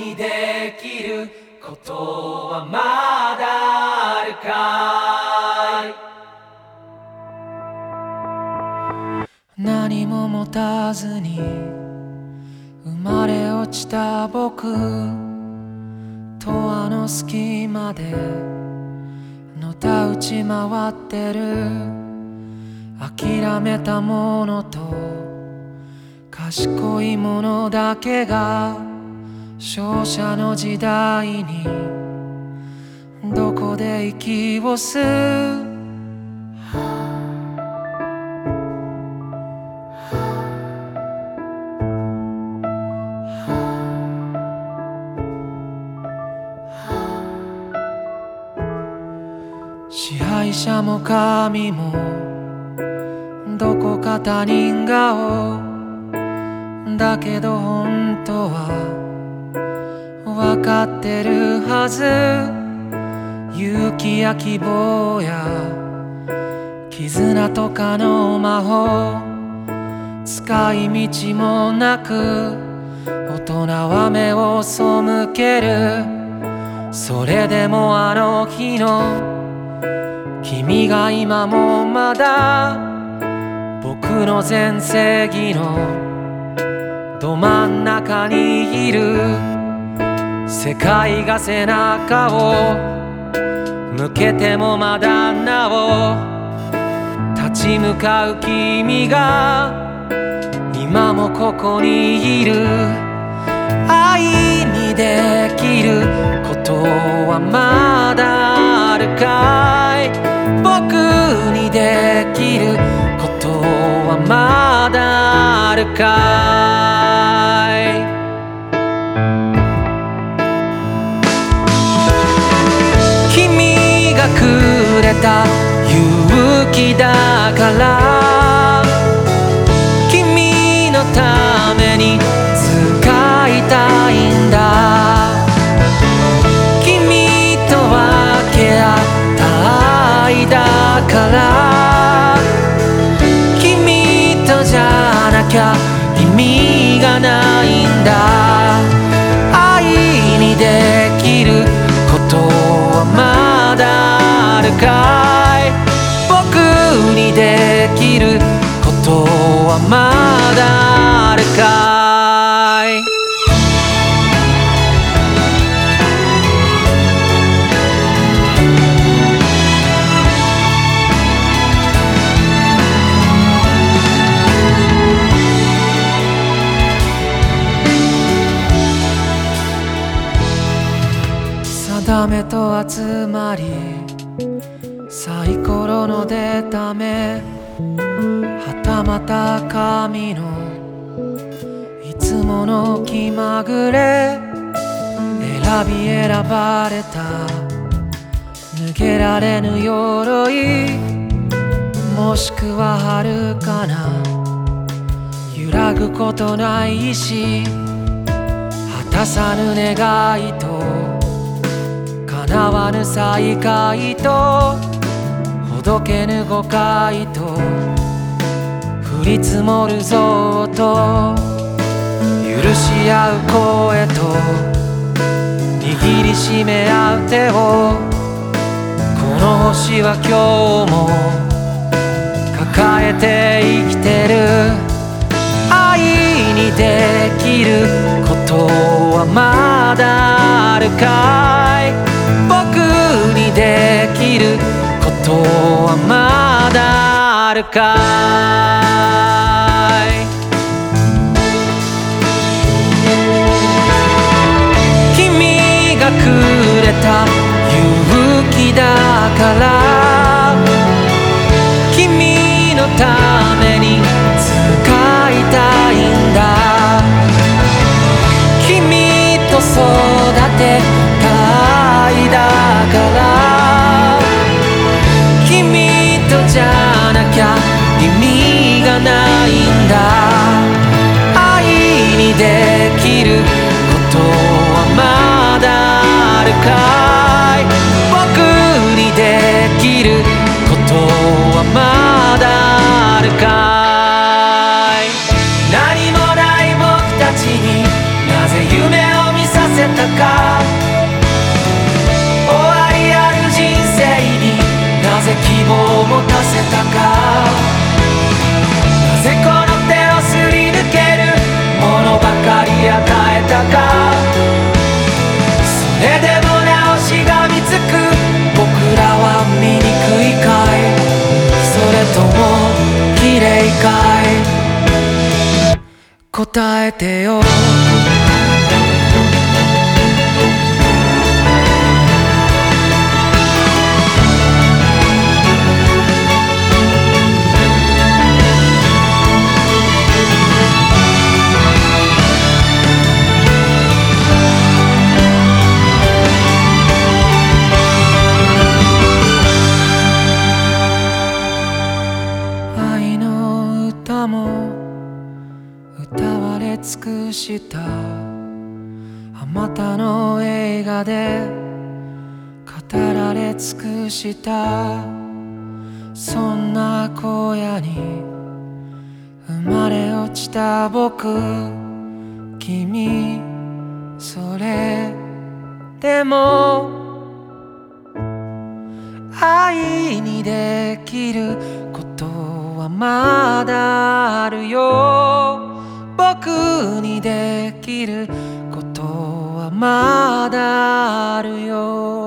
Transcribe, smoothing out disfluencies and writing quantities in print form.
にできることはまだあるかい。何も持たずに生まれ落ちた僕とあの隙間でのたうち回ってる諦めたものと賢いものだけが勝者の時代にどこで息を吸う。支配者も神もどこか他人顔だけど本当は分かってるはず。勇気や希望や絆とかの魔法使い道もなく大人は目を背ける。それでもあの日の君が今もまだ僕の全盛期のど真ん中にいる。世界が背中を向けてもまだなお立ち向かう君が今もここにいる。愛にできることはまだあるかい。僕にできることはまだあるかい。君がくれた勇気だから君のために使いたいんだ。君と分け合った愛だから君とじゃなきゃ意味がないんだ。愛にできることはまだあるかい。僕にできることはまだあるかい。定めと集まりサイコロの出た目はたまた神のいつもの気まぐれ選び選ばれた抜けられぬ鎧もしくは遥かな揺らぐことない意志果たさぬ願いと叶わぬ再会とほどけぬ誤解と降り積もるぞと許し合う声と握りしめ合う手をこの星は今日も抱えて生きてる。愛にできることはまだあるかい。僕にできることはまだあるかい。君がくれた勇気だから君のために使いたいんだ。君と育てた愛だから君とじゃなきゃ意味がないんだ。愛にできることはまだあるかい。僕にできることはまだあるかい。何もない僕たちになぜ夢を見せさせたか、終わりある人生になぜ希望を持たせたか、なぜこの手をすり抜けるものばかり与えたか、それでもなおしがみつく僕らは醜いかい、それとも綺麗かい、答えてよ。愛の歌も歌われ尽くした、あまたの映画で語られ尽くした、そんな荒野に生まれ落ちた僕、君それでも愛にできることはまだあるよ、僕にできることはまだあるよ。